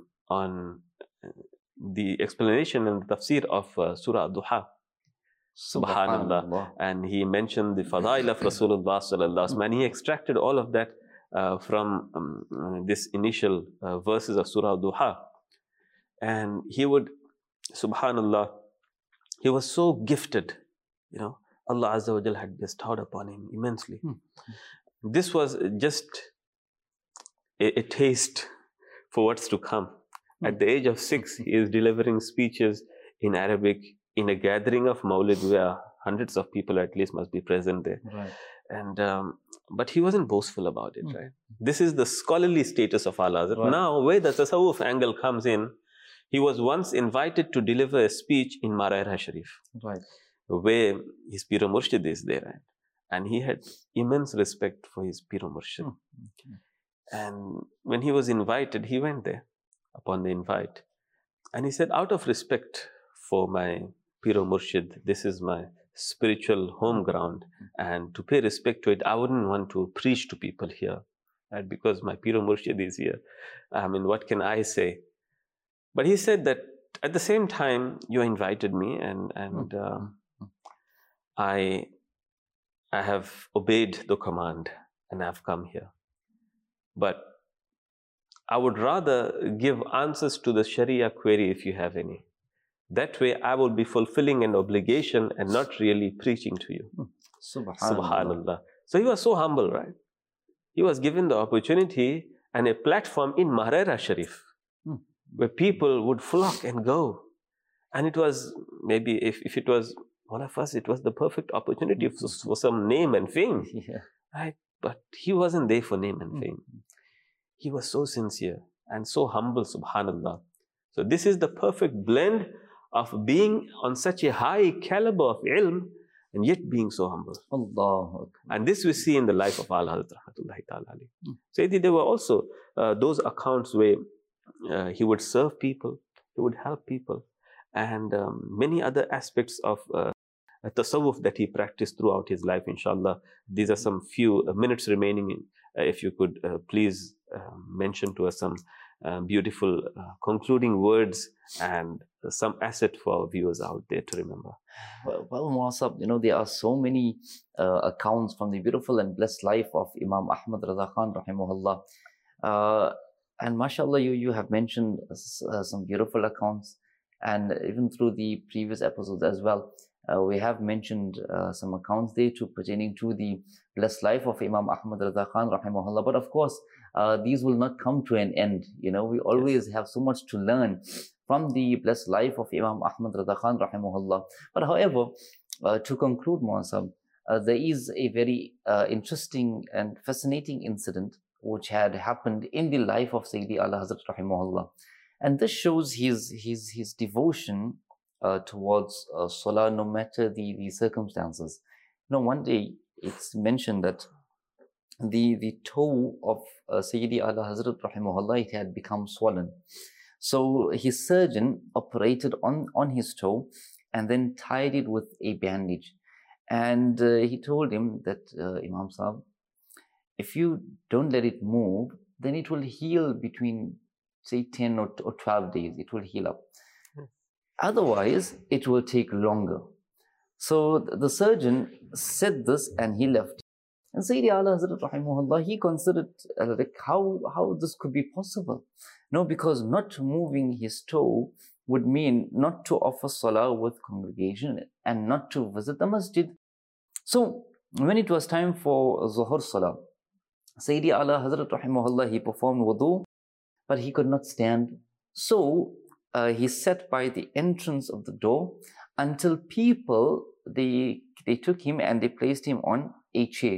the explanation and the tafsir of Surah Duha. Subhanallah. And he mentioned the fadail of Rasulullah sallallahu alaihi wasallam, and he extracted all of that from this initial verses of Surah Duha. And he would, subhanallah, he was so gifted, you know, Allah Azza wa Jal had bestowed upon him immensely. This was just a taste for what's to come. At the age of 6, he is delivering speeches in Arabic in a gathering of Maulid where hundreds of people at least must be present there. Right. And but he wasn't boastful about it, right? This is the scholarly status of Allah. Right. Now, where the tasawwuf angle comes in, he was once invited to deliver a speech in Maraira Sharif, right, where his Pir Murshid is there, right? And he had immense respect for his Pir Murshid. And when he was invited, he went there upon the invite. And he said, out of respect for my Pir Murshid, this is my spiritual home ground, and to pay respect to it, I wouldn't want to preach to people here, right? Because my Pir Murshid is here. I mean, what can I say? But he said that at the same time, you invited me, and I have obeyed the command, and I've come here. But I would rather give answers to the Sharia query if you have any. That way I will be fulfilling an obligation and not really preaching to you. Subhanallah. So he was so humble, right? He was given the opportunity and a platform in Mahrera Sharif where people would flock and go. And it was, maybe if it was one of us, it was the perfect opportunity for some name and fame. Right? But he wasn't there for name and fame. He was so sincere and so humble, subhanallah. So this is the perfect blend of being on such a high caliber of ilm and yet being so humble. Allah. And this we see in the life of Al Hazrat Rahmatullahi Ta'ala alayhi. So there were also those accounts where he would serve people, he would help people, and many other aspects of tasawwuf that he practiced throughout his life, inshallah. These are some few minutes remaining. If you could please mention to us some beautiful concluding words and some asset for our viewers out there to remember. Well, Muasab, there are so many accounts from the beautiful and blessed life of Imam Ahmad Raza Khan, rahimahullah. And mashallah, you have mentioned some beautiful accounts, and even through the previous episodes as well, we have mentioned some accounts there pertaining to the blessed life of Imam Ahmad Raza Khan, rahimahullah. But of course, these will not come to an end. We always have so much to learn from the blessed life of Imam Ahmad Raza Khan, rahimahullah. But however, to conclude, Muasab, there is a very interesting and fascinating incident which had happened in the life of Sayyidi Ala Hazrat, rahimahullah. And this shows his devotion towards Salah, no matter the circumstances. One day it's mentioned that the toe of Sayyidi Ala Hazrat, rahimahullah, it had become swollen. So his surgeon operated on his toe and then tied it with a bandage. And he told him that, Imam Sahib, if you don't let it move, then it will heal between, say, 10 or 12 days. It will heal up. Otherwise, it will take longer. So the surgeon said this and he left. And Sayyidi Ala Hazrat, rahimahullah, he considered how this could be possible. No, because not moving his toe would mean not to offer salah with congregation and not to visit the masjid. So when it was time for Zuhur salah, Sayyidi Ala Hazrat, rahimahullah, he performed wudu, but he could not stand. So he sat by the entrance of the door until people, they took him and they placed him on a chair.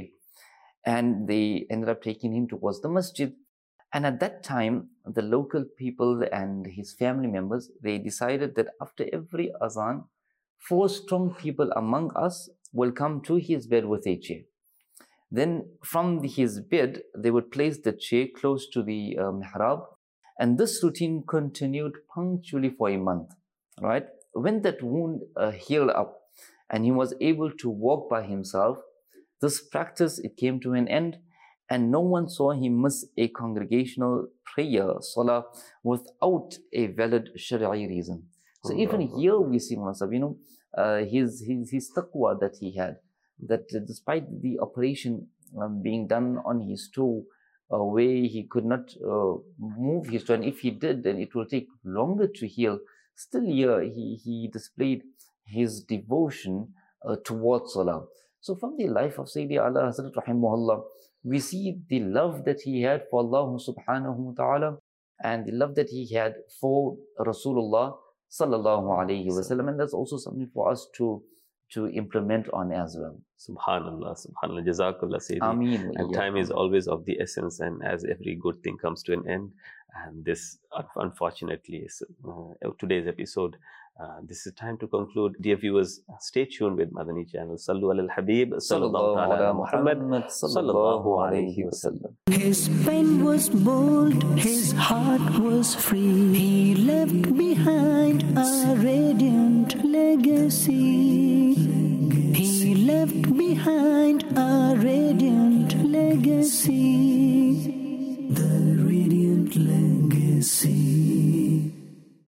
And they ended up taking him towards the masjid. And at that time, the local people and his family members, they decided that after every azan, 4 strong people among us will come to his bed with a chair. Then from his bed, they would place the chair close to the mihrab. And this routine continued punctually for a month, right? When that wound healed up and he was able to walk by himself, this practice, it came to an end, and no one saw him miss a congregational prayer, salah, without a valid Shari'i reason. So even here we see, Masab, his taqwa that he had, that despite the operation being done on his toe, where he could not move his toe, and if he did, then it will take longer to heal. Still here, he displayed his devotion towards salah. So from the life of Sayyidi Ala Hazrat, rahimahullah, we see the love that he had for Allah subhanahu wa ta'ala and the love that he had for Rasulullah sallallahu alayhi wa sallam. And that's also something for us to implement on as well. Subhanallah, subhanallah, jazakallah Sayyidi. Ameen. And time is always of the essence, and as every good thing comes to an end, and this unfortunately is today's episode. This is time to conclude. Dear viewers, stay tuned with Madani channel. Sallu ala al-Habib, sallallahu ala Muhammad, sallallahu alayhi wa sallam. His pen was bold, his heart was free. He left behind a radiant legacy. He left behind a radiant legacy.